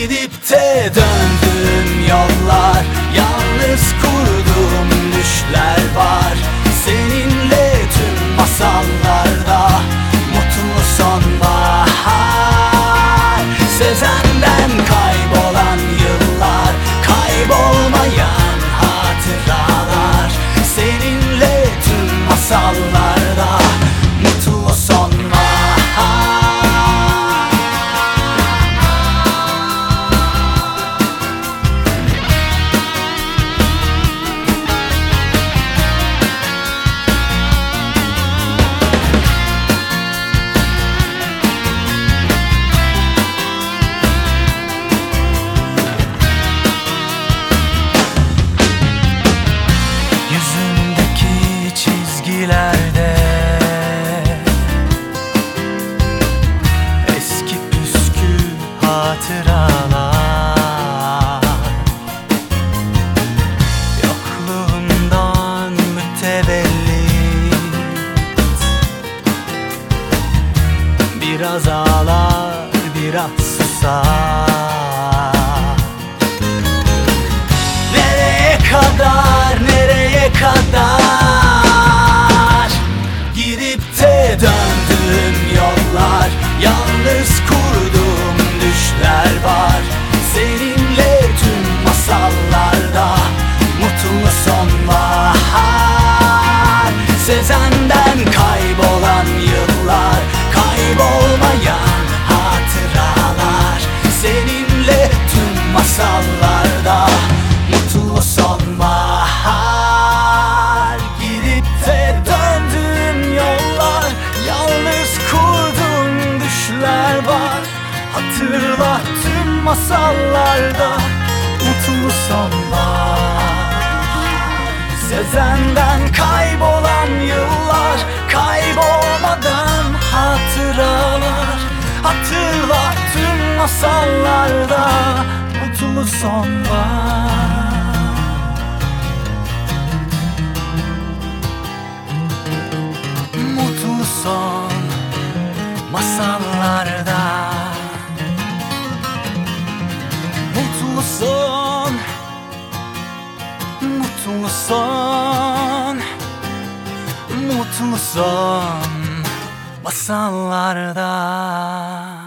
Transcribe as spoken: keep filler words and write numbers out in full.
Gidip de döndüğüm yollar, yalnız kurduğum düşler var. Seninle tüm masallarda mutlu sonbahar. Sezenden kaybolan yıllar, kaybolmayan hatıralar. Seninle tüm masallarda mutlu sonbahar. Çizgilerde eski püskü hatıralar, yokluğundan mütevellit, biraz ağlar biraz susar. Nereye kadar, nereye kadar? Döndüğüm yollar, yalnız kurduğum düşler var. Seninle tüm masallarda mutlu sonbahar. Sezenden kaybolan yıllar, kaybolmayan hatıralar. Seninle tüm masallarda mutlu sonbahar. Gidip de döndüğüm yollar, yalnız kurduğum düşler var. Hatırla tüm masallarda mutlu sonbahar. Sezenden kaybolan yıllar, kaybolmadan hatıralar. Hatırla tüm masallarda mutlu sonbahar. Mutlu son masallarda, mutlu son, mutlu son, mutlu son masallarda.